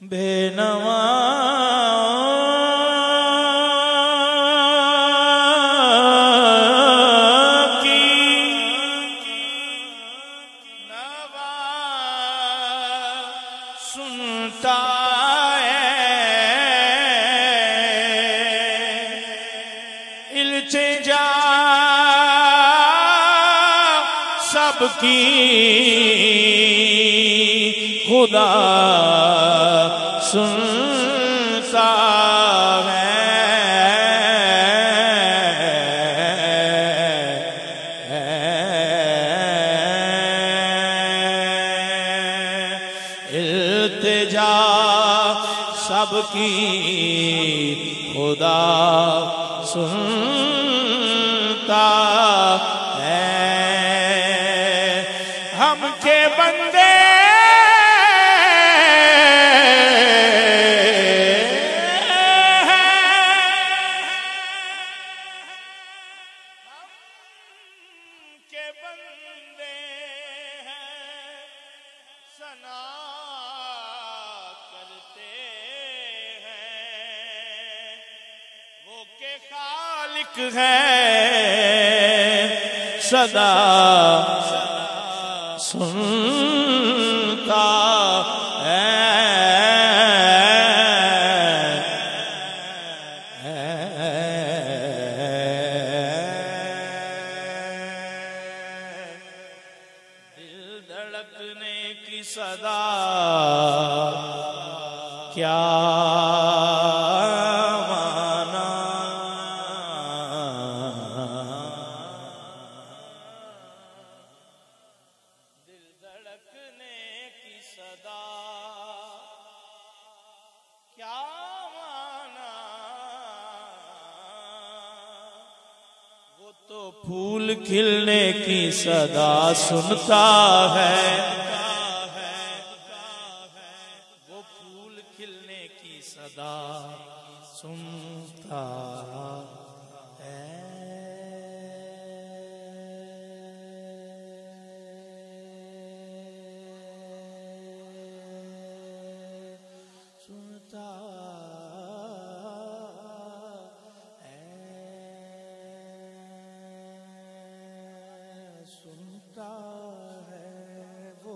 بے نوا سنتا ہے التجا سب کی خدا سنتا التجا سب کی خدا سنتا ہے ہم کے بندے خالق ہے صدا سنتا ہے دل دھڑکنے کی صدا کیا تو پھول کھلنے کی صدا سنتا ہے وہ پھول کھلنے کی صدا سنتا ہے سنتا سنتا ہے وہ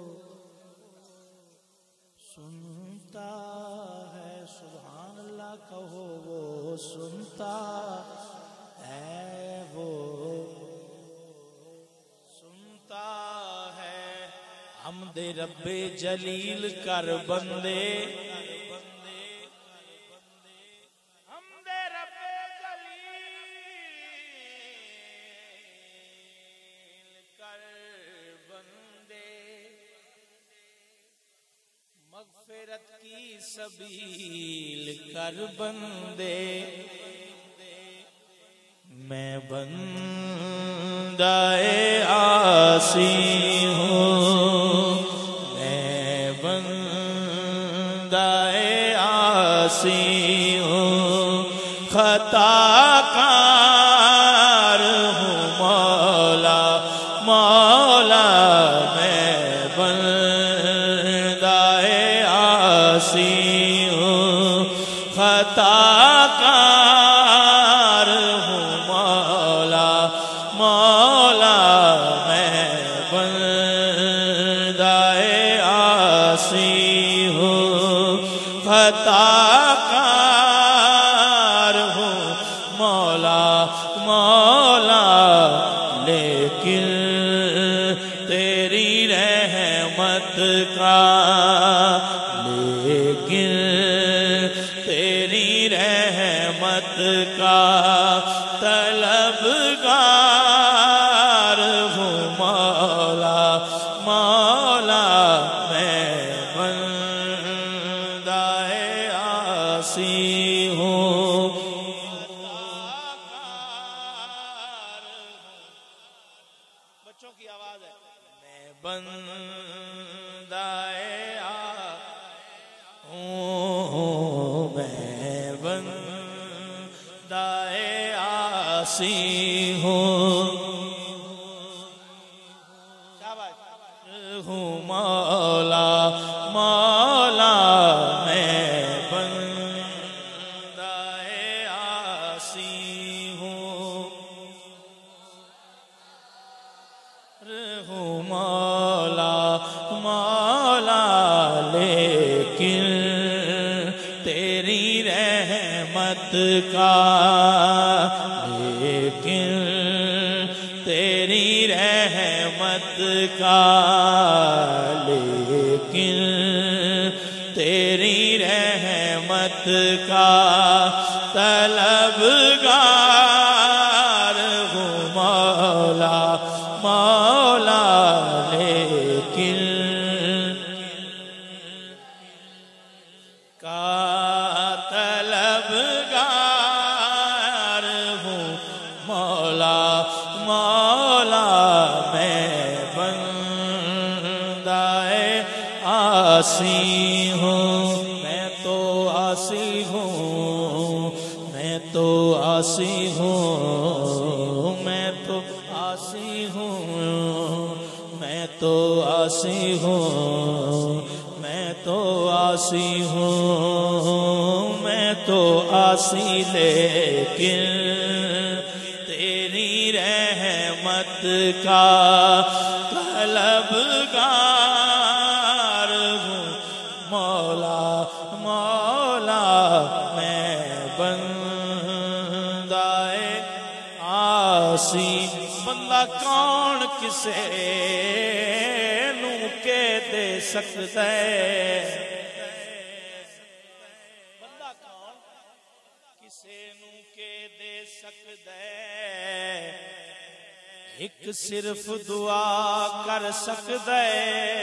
سنتا ہے سبحان اللہ کہو وہ سنتا ہے وہ سنتا ہے حمد رب جلیل کر بندے مغفرت کی سبیل کر بندے میں بندہ عاصی ہوں میں بندہ عاصی ہوں خطا کار ہوں مولا مولا میں ہوں خطا کار ہوں مولا مولا میں بندہ عاصی ہوں خطا کار ہوں مولا مولا لیکن تیری رحمت کا لیکن تیری رحمت کا طلبگار ہوں مولا مولا میں بندہ عاصی ہوں بچوں کی آواز ہے میں بندہ میں بندہ عاصی ہوں ہوں مولا مولا رحمت کا، لیکن تیری رحمت کا، لیکن تیری رحمت کا طلبگار ہوں مولا مولا، لیکن کا طلبگار ہوں مولا مولا، میں بندۂ عاصی ہوں، میں تو عاصی ہوں، میں تو عاصی ہوں، میں تو عاصی ہوں، میں تو عاصی ہوں، میں تو عاصی ہوں، میں تو عاصی، لیکن تیری رحمت کا طلبگار ہوں مولا مولا، میں بندۂ عاصی۔ بندہ کون کسے نو کے دے سکتا ہے، بندہ کون کسے نو کے دے سکتا ہے، ایک صرف دعا کر سکتا ہے۔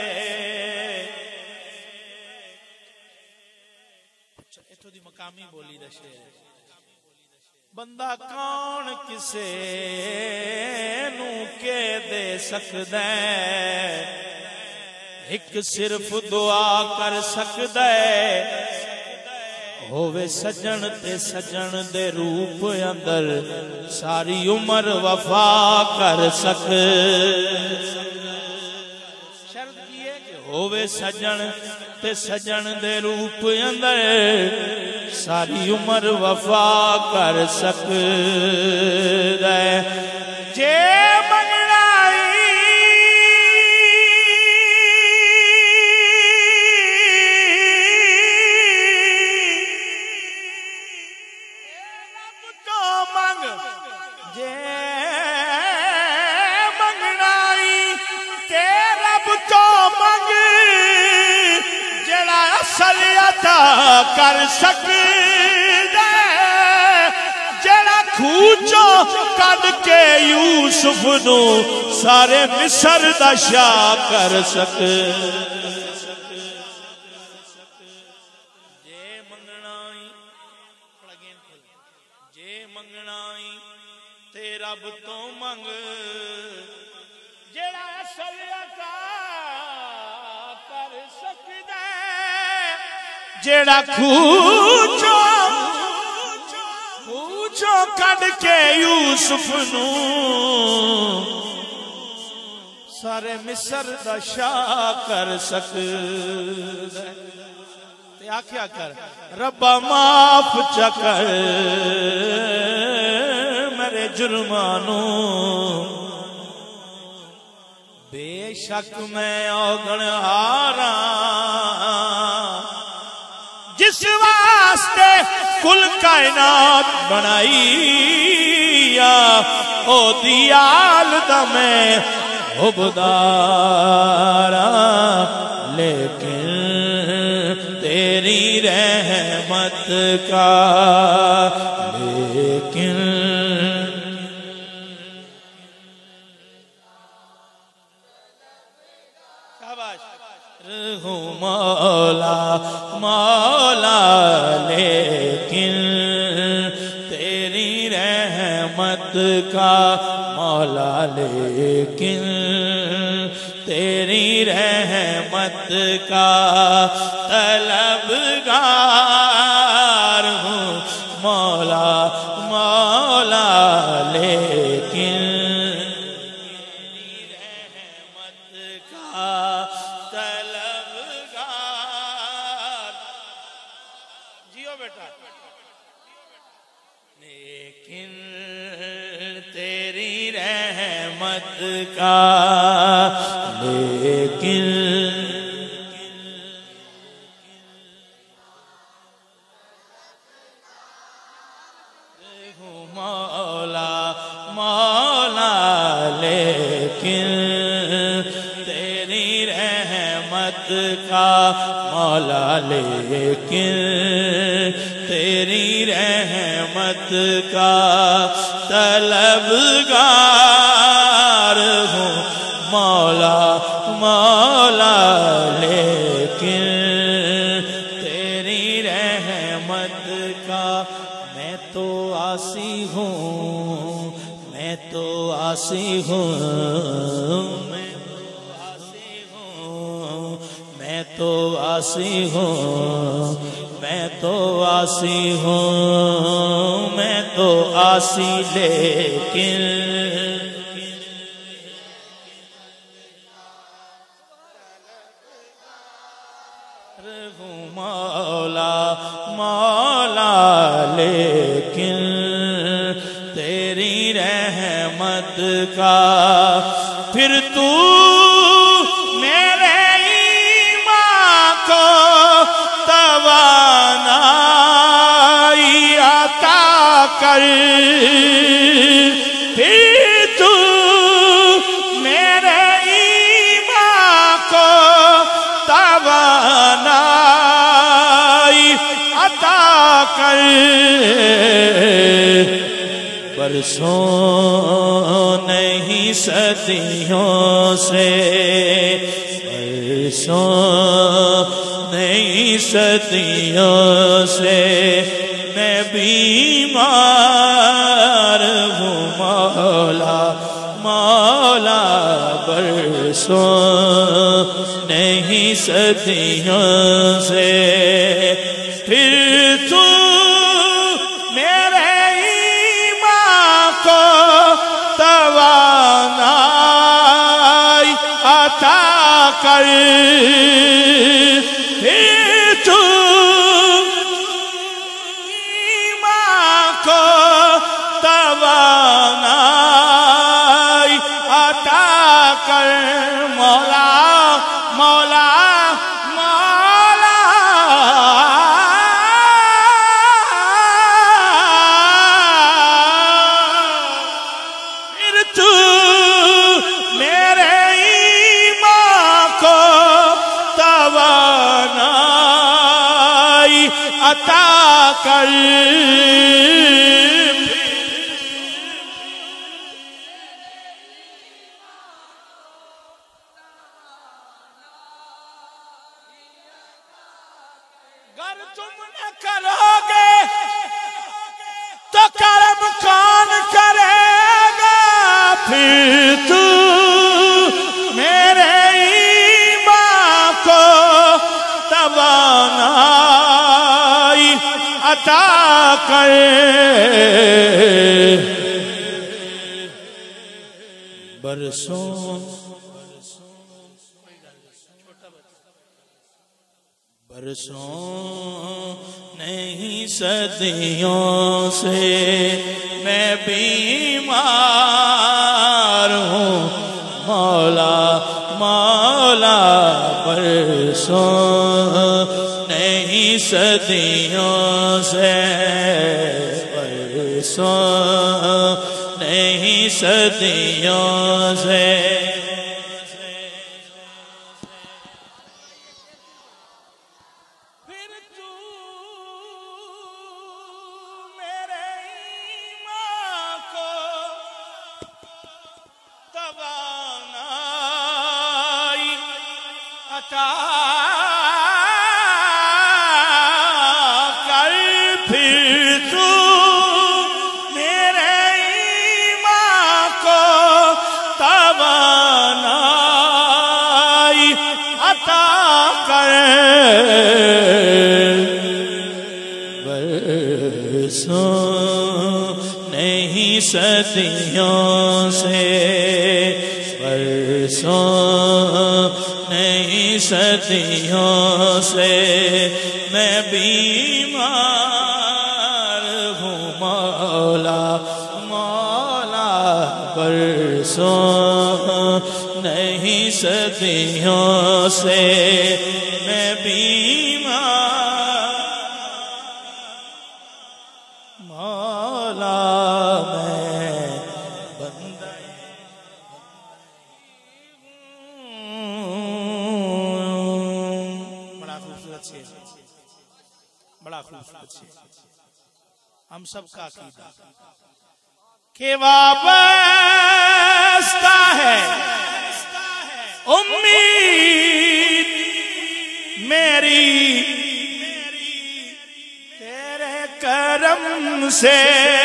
اتھوں دی مقامی بولی دا شعر ہے، بندہ کون کسے نو کے دے سکتا ہے، ایک صرف دعا کر سکتا ہے، ہووے سجن تے سجن دے روپ اندر ساری عمر وفا کر سک، شرط کی ہے کہ ہووے سجن تے سجن دے روپ اندر ساری عمر وفا کر سکدا ہے، جے کر سکدا جڑا کھوچو کڈ کے یوسف نو سارے مصر دا شاہ کر سک، جے منگنائی جے منگنائی تے رب تو منگ، جڑا اصل عطا کر سکدا جڑا کھوچو کڈ کے یوسف نو سارے مصر دا شاہ کر سکدا تے آکھیا کر ربا معاف چکر میرے جرمانو، بے شک میں اوگنہاراں جس واسطے کل کائنات بنائی او دیال دا میں حبداراں، لیکن تیری رحمت کا، لیکن مولا مولا، لیکن تیری رحمت کا مولا، لیکن تیری رحمت کا طلبگار ہوں مولا مولا، لیکن لیکن تیری رحمت کا، لیکن رحمت کا مولا لیکن تیری رحمت کا طلبگار ہوں مولا مولا لیکن تیری رحمت کا میں تو عاصی ہوں میں تو عاصی ہوں میں تو عاصی ہوں میں تو عاصی ہوں میں تو عاصی لیکن مولا مولا لیکن تیری رحمت کا پھر تو میرے ایمان کو توانائی عطا کر پھر تو میرے ایمان کو توانائی عطا کر برسوں نہیں صدیوں سے برسوں نہیں صدیوں سے میں بیمار ہوں مولا مولا برسوں نہیں صدیوں سے پھر تو میرے ایمان کو توانائی عطا کر پھر تو ایمان کو توانائی عطا کر مولا مولا مولا پھر تو میرے ایمان کو توانائی عطا کر اگر تم نہ کرو گے تو کرم کون کرے گا پھر تو میرے ایمان کو توانائی عطا کر برسوں برسوں نہیں صدیوں سے میں بیمار ہوں مولا مولا برسوں نہیں صدیوں سے برسوں نہیں صدیوں سے کر پھر تو میرے ایمان کو توانائی عطا کر برسوں نہیں صدیوں سے برسوں نہیں صدیوں سے میں بیمار ہوں مولا مولا برسوں نہیں صدیوں سے میں بیمار مولا میں بندہ بڑا خوبصورت سے ہم سب کا عقیدہ کہ وابستہ ہے امید میری تیرے کرم سے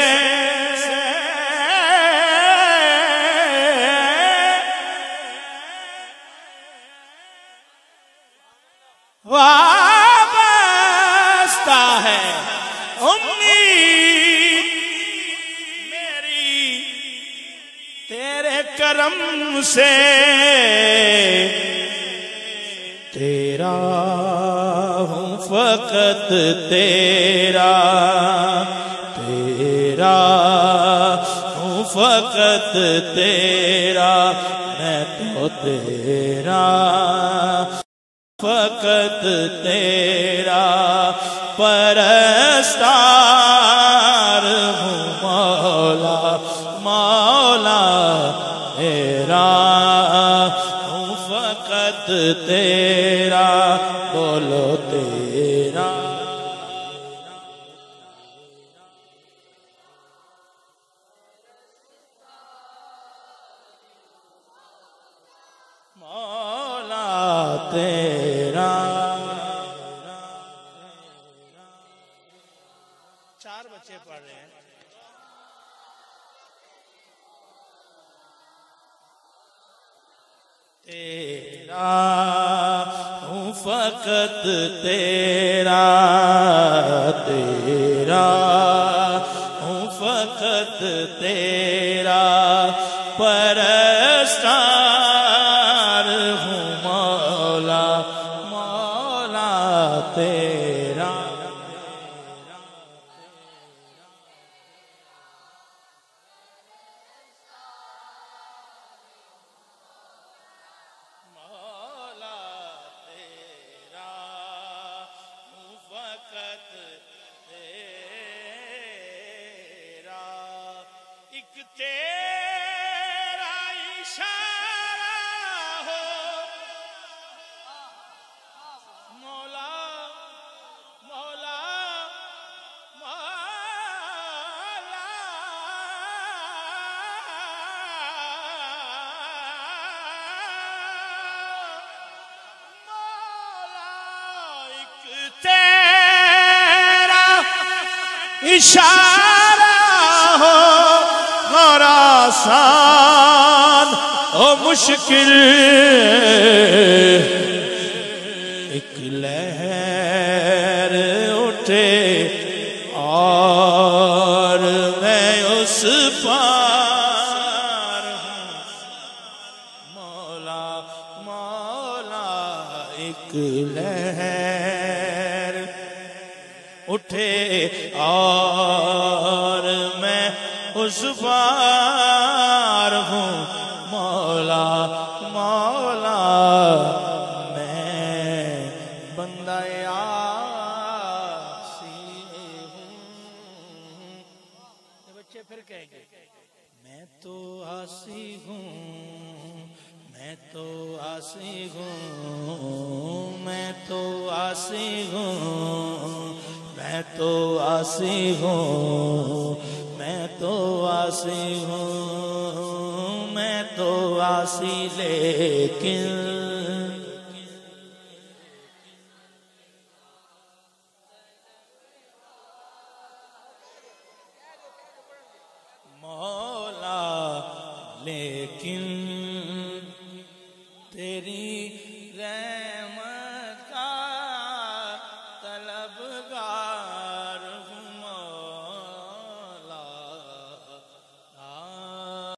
وابستہ ہے امید میری تیرے کرم سے تیرا ہوں فقط تیرا تیرا ہوں فقط تیرا میں تو تیرا فقط تیرا پرستار ہوں مولا مولا تیرا ہوں فقط تیرا بولو تیرا مولا تیرا چار بچے پڑھ رہے ہیں تیرا ہوں فقط تیرا تیرا ہوں فقط تیرا پرستار ہوں مولا مولا تیرا ایک تیرا اشارہ ہو مولا مولا مولا مولا ایک تیرا اشارہ ہو آسان او مشکل ایک لہر اٹھے اور میں اس پار ہوں مولا مولا ایک لہر اٹھے اور میں اس پار ہوں مولا مولا میں بندہ عاصی ہوں یہ بچے پھر کہیں گے میں تو عاصی ہوں میں تو عاصی ہوں میں تو عاصی ہوں میں تو عاصی ہوں میں تو عاصی ہوں میں تو عاصی لیکن مولا لیکن تیری